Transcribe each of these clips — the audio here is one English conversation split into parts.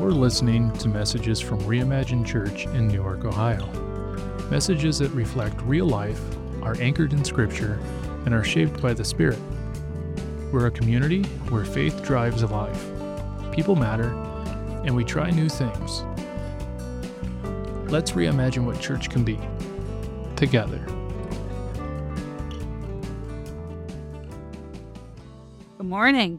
You're listening to messages from Reimagine Church in Newark, Ohio. Messages that reflect real life, are anchored in Scripture, and are shaped by the Spirit. We're a community where faith drives life. People matter, and we try new things. Let's reimagine what church can be, together. Good morning.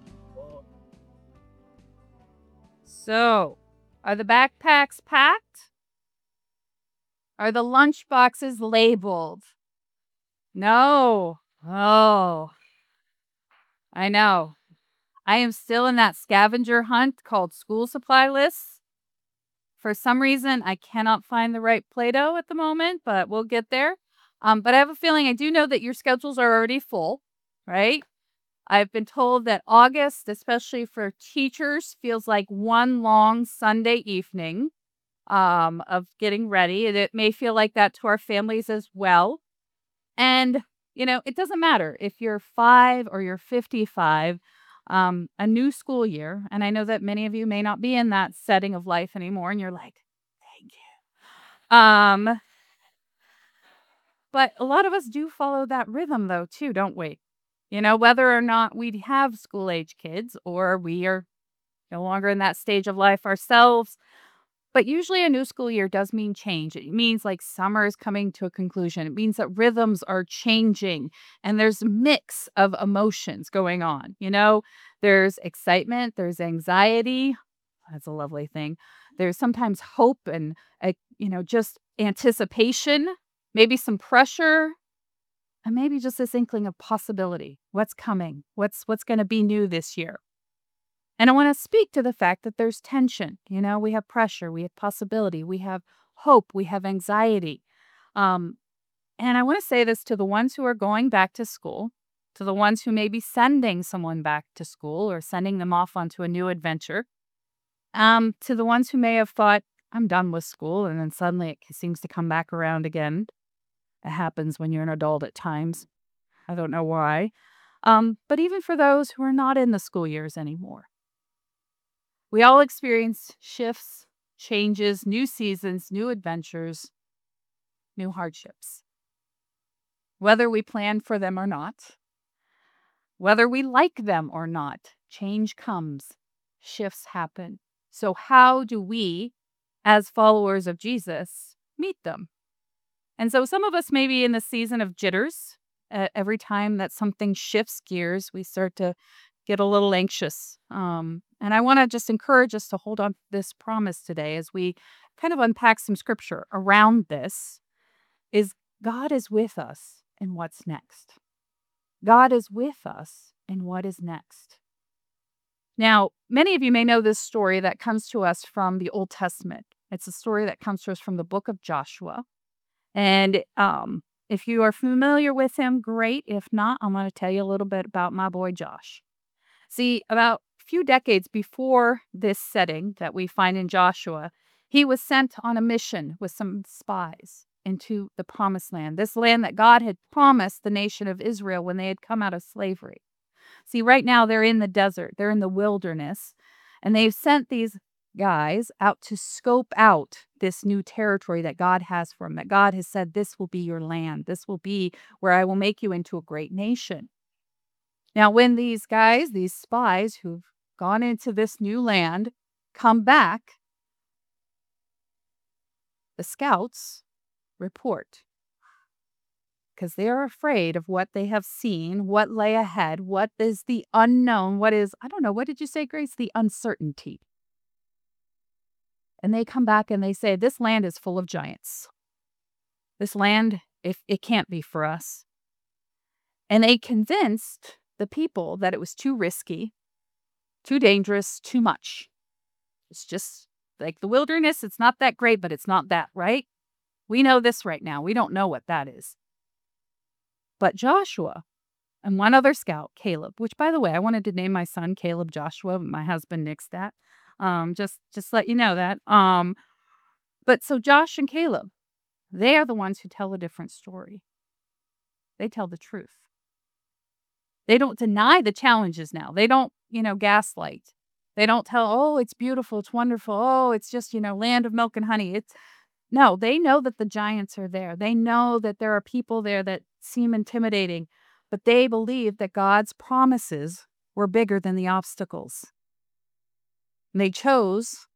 So, are the backpacks packed? Are the lunch boxes labeled? No. Oh, I know. I am still in that scavenger hunt called school supply lists. For some reason, I cannot find the right Play-Doh at the moment, but we'll get there. But I have a feeling, I do know that your schedules are already full, right? I've been told that August, especially for teachers, feels like one long Sunday evening of getting ready. And it may feel like that to our families as well. And, it doesn't matter if you're 5 or you're 55, a new school year. And I know that many of you may not be in that setting of life anymore. And you're like, thank you. But a lot of us do follow that rhythm, though, too, don't we? Whether or not we have school-age kids or we are no longer in that stage of life ourselves. But usually a new school year does mean change. It means like summer is coming to a conclusion. It means that rhythms are changing and there's a mix of emotions going on. There's excitement, there's anxiety. That's a lovely thing. There's sometimes hope and, just anticipation, maybe some pressure. And maybe just this inkling of possibility. What's coming? What's going to be new this year? And I want to speak to the fact that there's tension. We have pressure, we have possibility, we have hope, we have anxiety. And I want to say this to the ones who are going back to school, to the ones who may be sending someone back to school or sending them off onto a new adventure, to the ones who may have thought, I'm done with school, and then suddenly it seems to come back around again. It happens when you're an adult at times. I don't know why. But even for those who are not in the school years anymore. We all experience shifts, changes, new seasons, new adventures, new hardships. Whether we plan for them or not, whether we like them or not, change comes, shifts happen. So how do we, as followers of Jesus, meet them? And so some of us may be in the season of jitters. Every time that something shifts gears, we start to get a little anxious. And I want to just encourage us to hold on to this promise today as we kind of unpack some scripture around this, is God is with us in what's next. God is with us in what is next. Now, many of you may know this story that comes to us from the Old Testament. It's a story that comes to us from the book of Joshua. And if you are familiar with him, great. If not, I'm going to tell you a little bit about my boy Josh. See, about a few decades before this setting that we find in Joshua, he was sent on a mission with some spies into the promised land, this land that God had promised the nation of Israel when they had come out of slavery. See, right now they're in the desert, they're in the wilderness, and they've sent these guys out to scope out this new territory that God has for them, that God has said, this will be your land. This will be where I will make you into a great nation. Now, when these guys, these spies who've gone into this new land, come back, the scouts report because they are afraid of what they have seen, what lay ahead, what is the unknown, what is, I don't know, what did you say, Grace? The uncertainty. And they come back and they say, this land is full of giants. This land, if it can't be for us. And they convinced the people that it was too risky, too dangerous, too much. It's just like the wilderness. It's not that great, but it's not that, right? We know this right now. We don't know what that is. But Joshua and one other scout, Caleb, which, by the way, I wanted to name my son Caleb Joshua, but my husband nixed that. Just let you know that. But so Josh and Caleb, they are the ones who tell a different story. They tell the truth. They don't deny the challenges now. They don't, gaslight. They don't tell, oh, it's beautiful, it's wonderful, oh, it's just, land of milk and honey. No, they know that the giants are there. They know that there are people there that seem intimidating, but they believe that God's promises were bigger than the obstacles. And they chose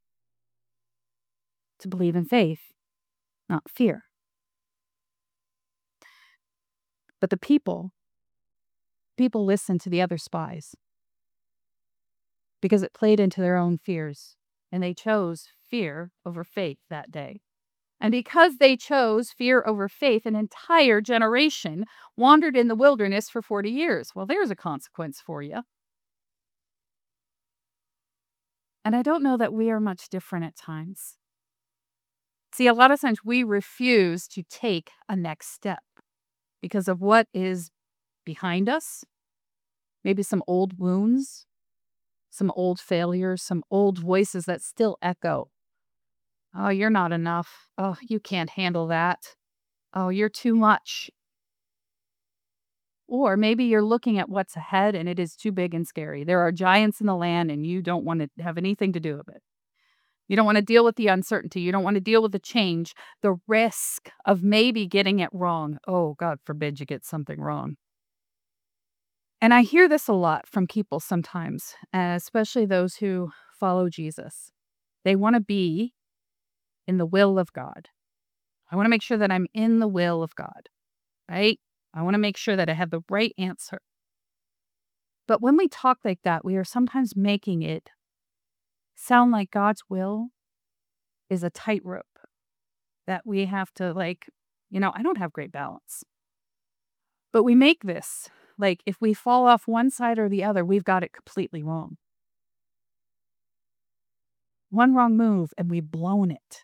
to believe in faith, not fear. But the people listened to the other spies because it played into their own fears, and they chose fear over faith that day. And because they chose fear over faith, an entire generation wandered in the wilderness for 40 years. Well, there's a consequence for you. And I don't know that we are much different at times. See, a lot of times we refuse to take a next step because of what is behind us. Maybe some old wounds, some old failures, some old voices that still echo. Oh, you're not enough. Oh, you can't handle that. Oh, you're too much. Or maybe you're looking at what's ahead and it is too big and scary. There are giants in the land and you don't want to have anything to do with it. You don't want to deal with the uncertainty. You don't want to deal with the change, the risk of maybe getting it wrong. Oh, God forbid you get something wrong. And I hear this a lot from people sometimes, especially those who follow Jesus. They want to be in the will of God. I want to make sure that I'm in the will of God, right? I want to make sure that I have the right answer. But when we talk like that, we are sometimes making it sound like God's will is a tightrope that we have to I don't have great balance. But we make this like if we fall off one side or the other, we've got it completely wrong. One wrong move and we've blown it.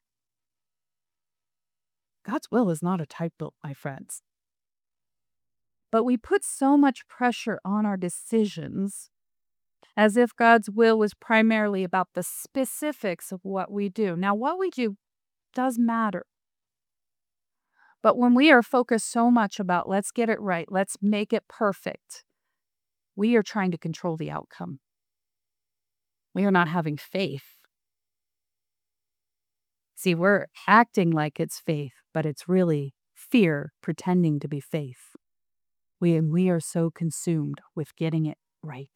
God's will is not a tightrope, my friends. But we put so much pressure on our decisions as if God's will was primarily about the specifics of what we do. Now, what we do does matter. But when we are focused so much about let's get it right, let's make it perfect, we are trying to control the outcome. We are not having faith. See, we're acting like it's faith, but it's really fear pretending to be faith. We are so consumed with getting it right.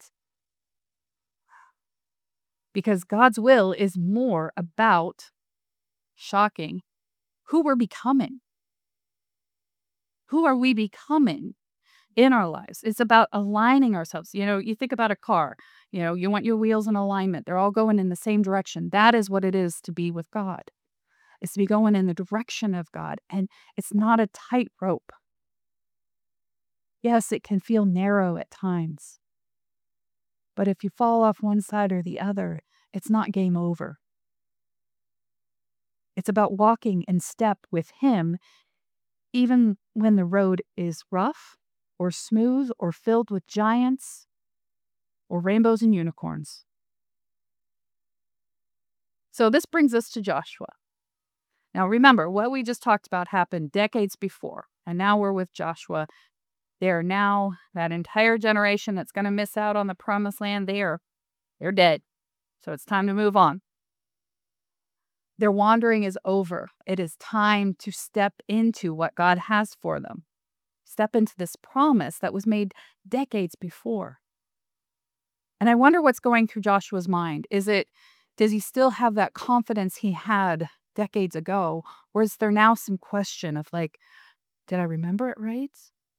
Because God's will is more about, shocking, who we're becoming. Who are we becoming in our lives? It's about aligning ourselves. You think about a car, you want your wheels in alignment. They're all going in the same direction. That is what it is to be with God. It's to be going in the direction of God. And it's not a tightrope. Yes, it can feel narrow at times. But if you fall off one side or the other, it's not game over. It's about walking in step with Him, even when the road is rough or smooth or filled with giants or rainbows and unicorns. So this brings us to Joshua. Now remember, what we just talked about happened decades before, and now we're with Joshua. They're now, that entire generation that's going to miss out on the promised land, they're dead. So it's time to move on. Their wandering is over. It is time to step into what God has for them. Step into this promise that was made decades before. And I wonder what's going through Joshua's mind. Does he still have that confidence he had decades ago? Or is there now some question of did I remember it right?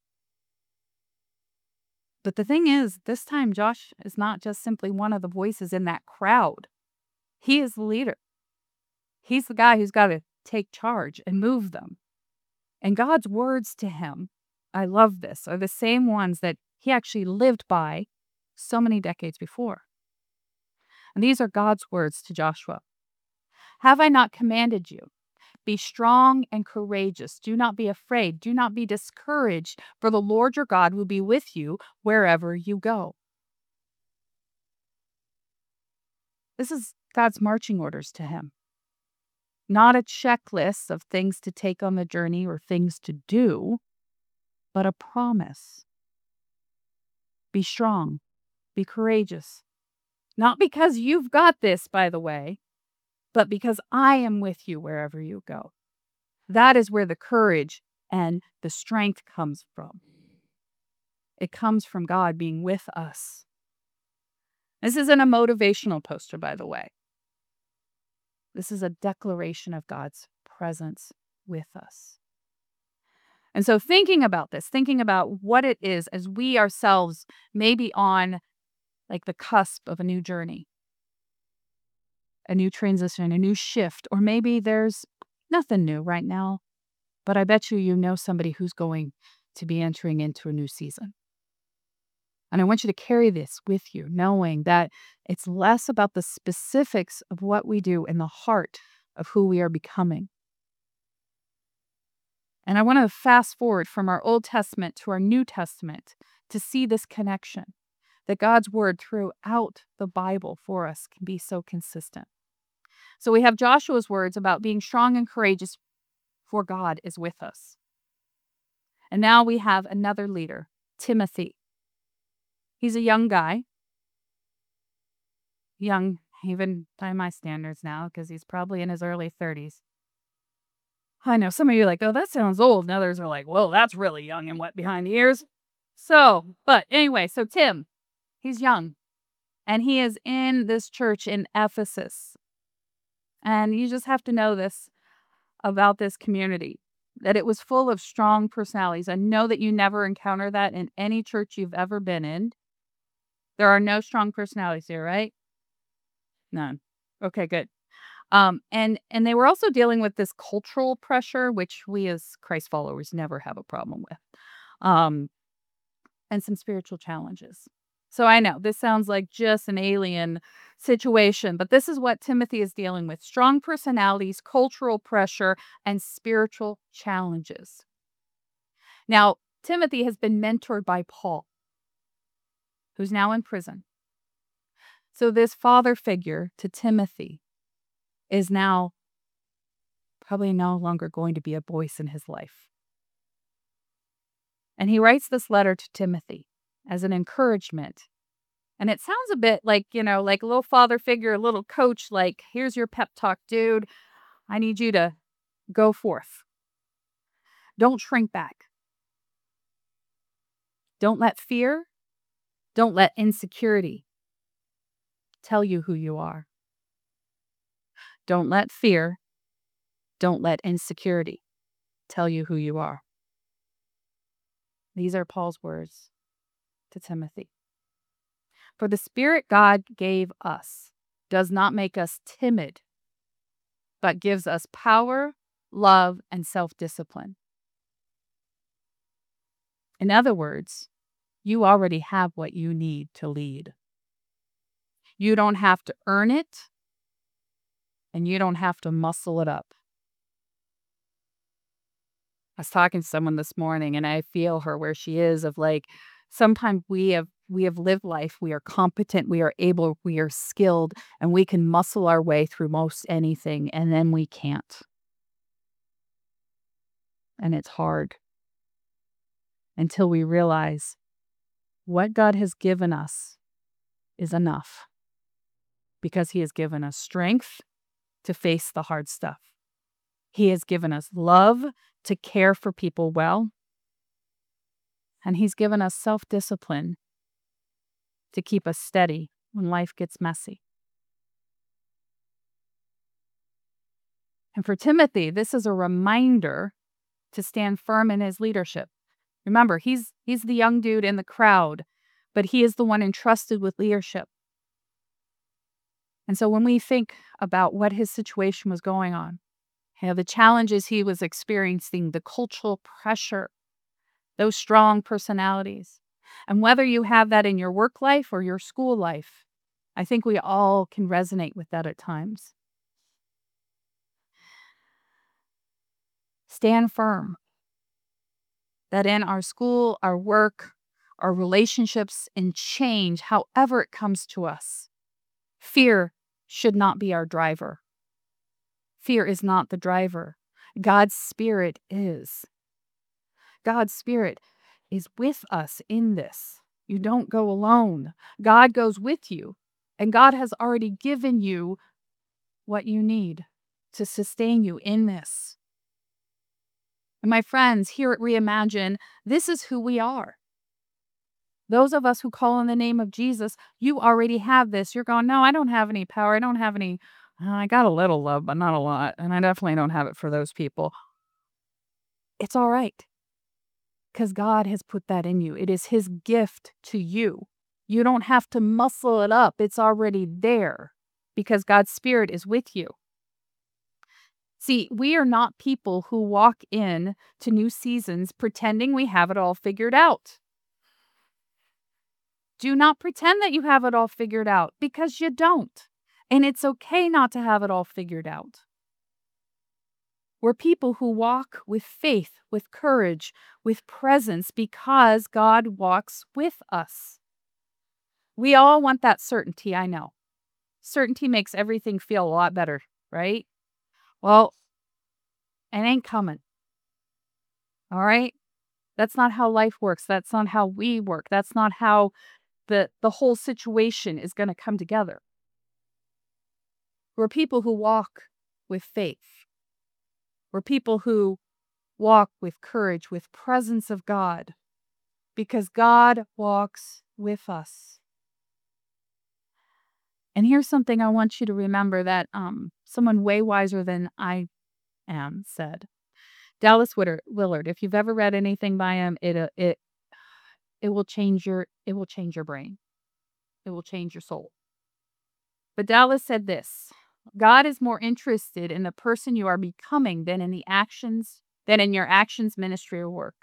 But the thing is, this time Josh is not just simply one of the voices in that crowd. He is the leader. He's the guy who's got to take charge and move them. And God's words to him, I love this, are the same ones that he actually lived by so many decades before. And these are God's words to Joshua. Have I not commanded you? Be strong and courageous. Do not be afraid. Do not be discouraged, for the Lord your God will be with you wherever you go. This is God's marching orders to him. Not a checklist of things to take on the journey or things to do, but a promise. Be strong. Be courageous. Not because you've got this, by the way, but because I am with you wherever you go. That is where the courage and the strength comes from. It comes from God being with us. This isn't a motivational poster, by the way. This is a declaration of God's presence with us. And so thinking about this, thinking about what it is as we ourselves may be on like the cusp of a new journey, a new transition, a new shift, or maybe there's nothing new right now, but I bet you know somebody who's going to be entering into a new season. And I want you to carry this with you, knowing that it's less about the specifics of what we do and the heart of who we are becoming. And I want to fast forward from our Old Testament to our New Testament to see this connection, that God's word throughout the Bible for us can be so consistent. So we have Joshua's words about being strong and courageous, for God is with us. And now we have another leader, Timothy. He's a young guy. Young, even by my standards now, because he's probably in his early 30s. I know some of you are like, oh, that sounds old. And others are like, well, that's really young and wet behind the ears. But anyway, so Tim, he's young. And he is in this church in Ephesus. And you just have to know this about this community, that it was full of strong personalities. I know that you never encounter that in any church you've ever been in. There are no strong personalities here, right? None. Okay, good. And they were also dealing with this cultural pressure, which we as Christ followers never have a problem with, and some spiritual challenges. So I know this sounds like just an alien situation, but this is what Timothy is dealing with: strong personalities, cultural pressure, and spiritual challenges. Now, Timothy has been mentored by Paul, who's now in prison. So this father figure to Timothy is now probably no longer going to be a voice in his life. And he writes this letter to Timothy as an encouragement. And it sounds a bit like, like a little father figure, a little coach, like, here's your pep talk, dude. I need you to go forth. Don't shrink back. Don't let fear, don't let insecurity tell you who you are. Don't let fear, don't let insecurity tell you who you are. These are Paul's words to Timothy. For the Spirit God gave us does not make us timid, but gives us power, love, and self-discipline. In other words, you already have what you need to lead. You don't have to earn it, and you don't have to muscle it up. I was talking to someone this morning, and I feel her where she is of like, sometimes we have lived life, we are competent, we are able, we are skilled, and we can muscle our way through most anything, and then we can't. And it's hard until we realize what God has given us is enough, because He has given us strength to face the hard stuff. He has given us love to care for people well. And He's given us self-discipline to keep us steady when life gets messy. And for Timothy, this is a reminder to stand firm in his leadership. Remember, he's the young dude in the crowd, but he is the one entrusted with leadership. And so when we think about what his situation was going on, the challenges he was experiencing, the cultural pressure, those strong personalities, and whether you have that in your work life or your school life, I think we all can resonate with that at times. Stand firm that in our school, our work, our relationships, and change, however it comes to us, fear should not be our driver. Fear is not the driver. God's Spirit is. God's Spirit is with us in this. You don't go alone. God goes with you And God has already given you what you need to sustain you in this. And my friends, here at Reimagine, this is who we are. Those of us who call on the name of Jesus, you already have this. You're going, no, I don't have any power. I don't have any, I got a little love, but not a lot. And I definitely don't have it for those people. It's all right. Because God has put that in you. It is His gift to you. You don't have to muscle it up. It's already there because God's Spirit is with you. See, we are not people who walk in to new seasons pretending we have it all figured out. Do not pretend that you have it all figured out because you don't. And it's okay not to have it all figured out. We're people who walk with faith, with courage, with presence because God walks with us. We all want that certainty, I know. Certainty makes everything feel a lot better, right? Well, it ain't coming. All right? That's not how life works. That's not how we work. That's not how the whole situation is going to come together. We're people who walk with faith. We're people who walk with courage, with presence of God, because God walks with us. And here's something I want you to remember that someone way wiser than I am said. Dallas Willard. If you've ever read anything by him, it will change your brain. It will change your soul. But Dallas said this: God is more interested in the person you are becoming than in your actions, ministry, or work.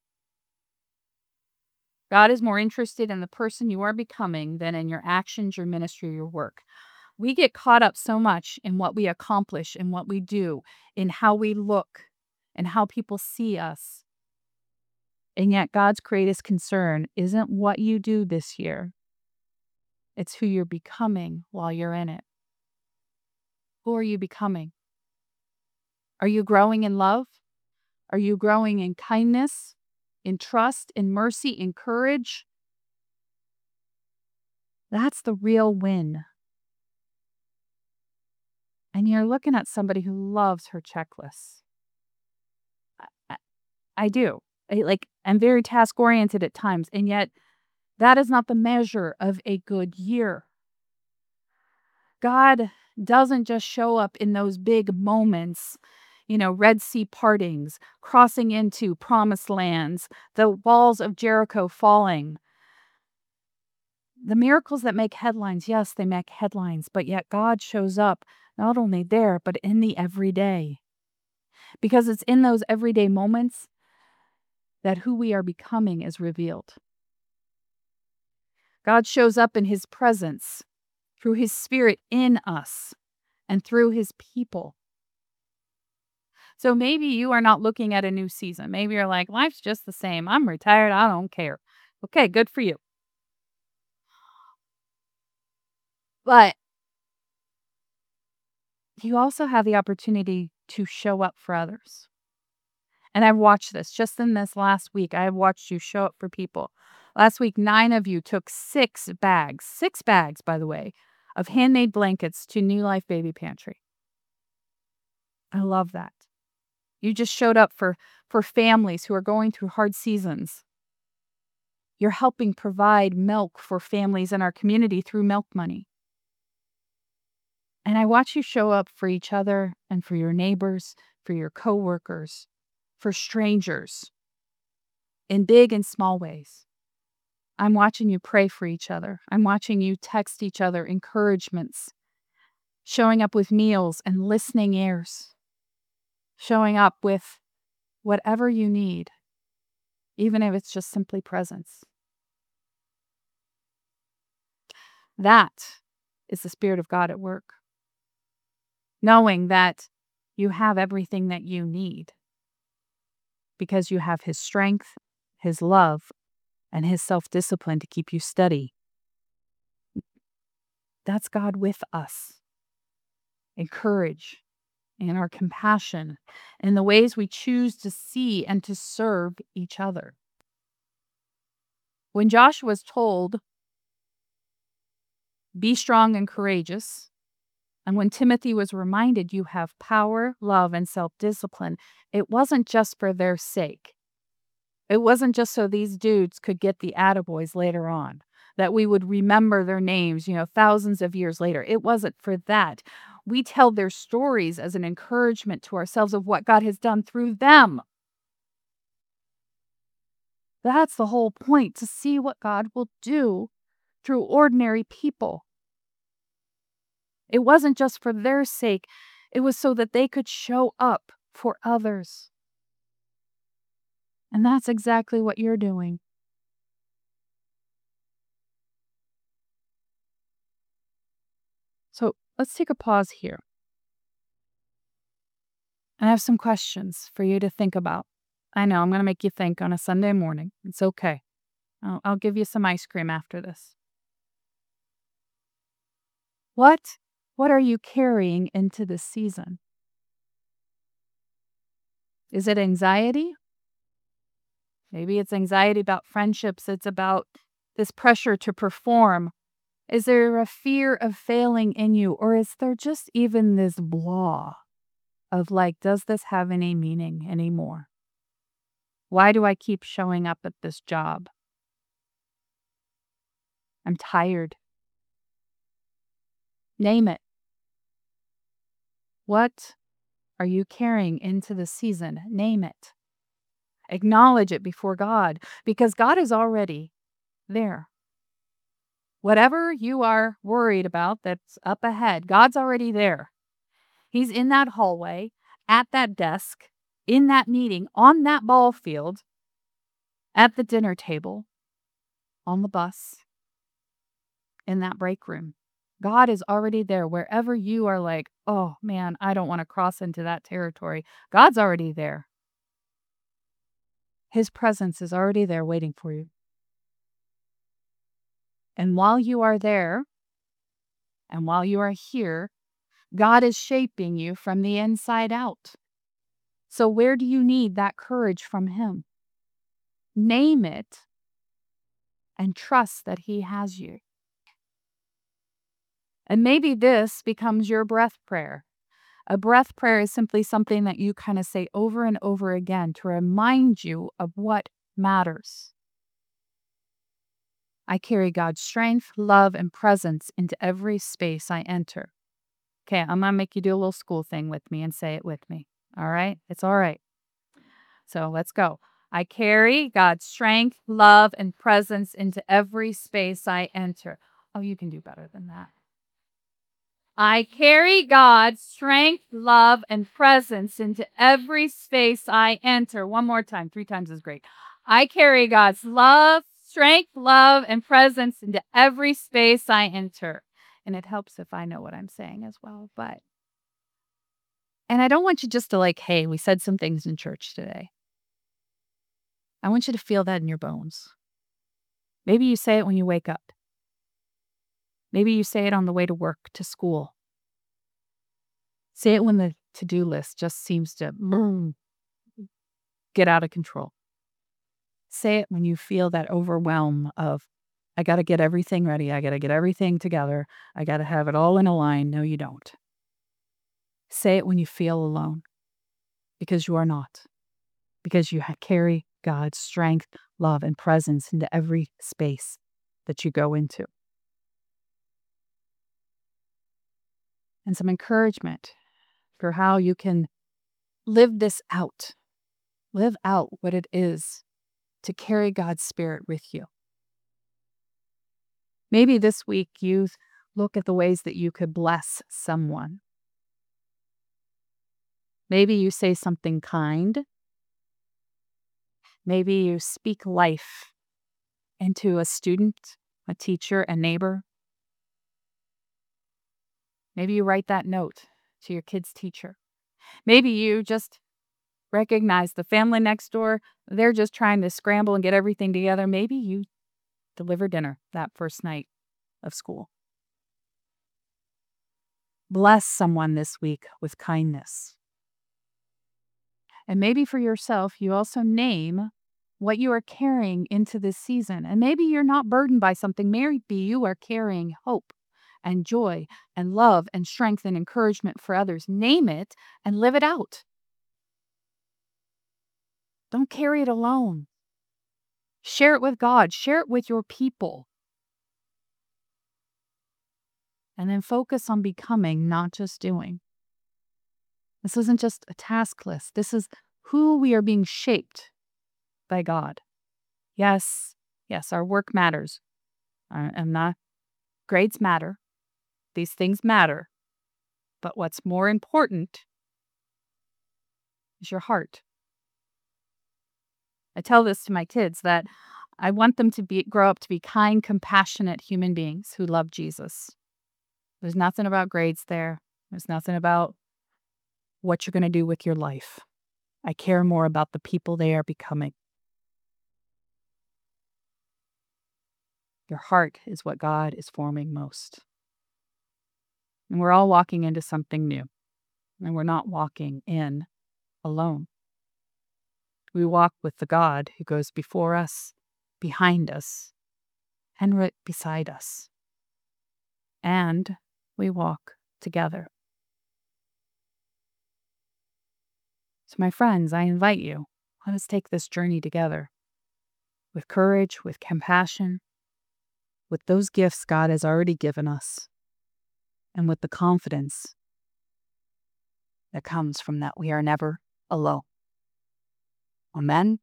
God is more interested in the person you are becoming than in your actions, your ministry, or your work. We get caught up so much in what we accomplish, in what we do, in how we look, and how people see us. And yet God's greatest concern isn't what you do this year. It's who you're becoming while you're in it. Who are you becoming? Are you growing in love? Are you growing in kindness, in trust, in mercy, in courage? That's the real win. And you're looking at somebody who loves her checklists. I do. I'm very task-oriented at times, and yet that is not the measure of a good year. God doesn't just show up in those big moments, Red Sea partings, crossing into promised lands, the walls of Jericho falling. The miracles that make headlines, yes, they make headlines, but yet God shows up not only there, but in the everyday. Because it's in those everyday moments that who we are becoming is revealed. God shows up in His presence through His Spirit in us and through His people. So maybe you are not looking at a new season. Maybe you're like, life's just the same. I'm retired. I don't care. Okay, good for you. But you also have the opportunity to show up for others. And I've watched this just in this last week. I have watched you show up for people. Last week, 9 of you took 6 bags, by the way, of handmade blankets to New Life Baby Pantry. I love that. You just showed up for families who are going through hard seasons. You're helping provide milk for families in our community through Milk Money. And I watch you show up for each other and for your neighbors, for your coworkers, for strangers, in big and small ways. I'm watching you pray for each other. I'm watching you text each other encouragements, showing up with meals and listening ears, showing up with whatever you need, even if it's just simply presence. That is the Spirit of God at work. Knowing that you have everything that you need because you have His strength, His love, and His self-discipline to keep you steady. That's God with us. In courage, in our compassion, in the ways we choose to see and to serve each other. When Joshua was told Be strong and courageous. And when Timothy was reminded, you have power, love, and self-discipline, it wasn't just for their sake. It wasn't just so these dudes could get the attaboys later on, that we would remember their names, thousands of years later. It wasn't for that. We tell their stories as an encouragement to ourselves of what God has done through them. That's the whole point, to see what God will do through ordinary people. It wasn't just for their sake. It was so that they could show up for others. And that's exactly what you're doing. So let's take a pause here. I have some questions for you to think about. I know I'm going to make you think on a Sunday morning. It's okay. I'll give you some ice cream after this. What are you carrying into this season? Is it anxiety? Maybe it's anxiety about friendships. It's about this pressure to perform. Is there a fear of failing in you? Or is there just even this blah of like, does this have any meaning anymore? Why do I keep showing up at this job? I'm tired. Name it. What are you carrying into the season? Name it. Acknowledge it before God, because God is already there. Whatever you are worried about that's up ahead, God's already there. He's in that hallway, at that desk, in that meeting, on that ball field, at the dinner table, on the bus, in that break room. God is already there. Wherever you are like, oh man, I don't want to cross into that territory, God's already there. His presence is already there waiting for you. And while you are there, and while you are here, God is shaping you from the inside out. So where do you need that courage from Him? Name it and trust that He has you. And maybe this becomes your breath prayer. A breath prayer is simply something that you kind of say over and over again to remind you of what matters. I carry God's strength, love, and presence into every space I enter. Okay, I'm going to make you do a little school thing with me and say it with me. All right? It's all right. So let's go. I carry God's strength, love, and presence into every space I enter. Oh, you can do better than that. I carry God's strength, love, and presence into every space I enter. One more time. 3 times is great. I carry God's love, strength, love, and presence into every space I enter. And it helps if I know what I'm saying as well. And I don't want you just to like, hey, we said some things in church today. I want you to feel that in your bones. Maybe you say it when you wake up. Maybe you say it on the way to work, to school. Say it when the to-do list just seems to get out of control. Say it when you feel that overwhelm of, I got to get everything ready. I got to get everything together. I got to have it all in a line. No, you don't. Say it when you feel alone, because you are not. Because you carry God's strength, love, and presence into every space that you go into. And some encouragement for how you can live this out. Live out what it is to carry God's Spirit with you. Maybe this week you look at the ways that you could bless someone. Maybe you say something kind. Maybe you speak life into a student, a teacher, a neighbor. Maybe you write that note to your kid's teacher. Maybe you just recognize the family next door, they're just trying to scramble and get everything together. Maybe you deliver dinner that first night of school. Bless someone this week with kindness. And maybe for yourself, you also name what you are carrying into this season. And maybe you're not burdened by something. Maybe you are carrying hope. and joy and love and strength and encouragement for others. Name it and live it out. Don't carry it alone. Share it with God. Share it with your people. And then focus on becoming, not just doing. This isn't just a task list. This is who we are being shaped by God. Yes, our work matters. Grades matter. These things matter. But what's more important is your heart. I tell this to my kids that I want them to grow up to be kind, compassionate human beings who love Jesus. There's nothing about grades there. There's nothing about what you're going to do with your life. I care more about the people they are becoming. Your heart is what God is forming most. And we're all walking into something new. And we're not walking in alone. We walk with the God who goes before us, behind us, and right beside us. And we walk together. So my friends, I invite you, let us take this journey together with courage, with compassion, with those gifts God has already given us, and with the confidence that comes from that we are never alone. Amen.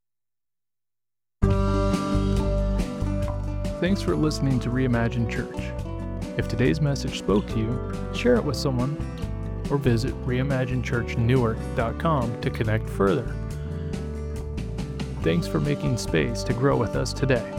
Thanks for listening to Reimagine Church. If today's message spoke to you, share it with someone or visit reimaginechurchnewark.com to connect further. Thanks for making space to grow with us today.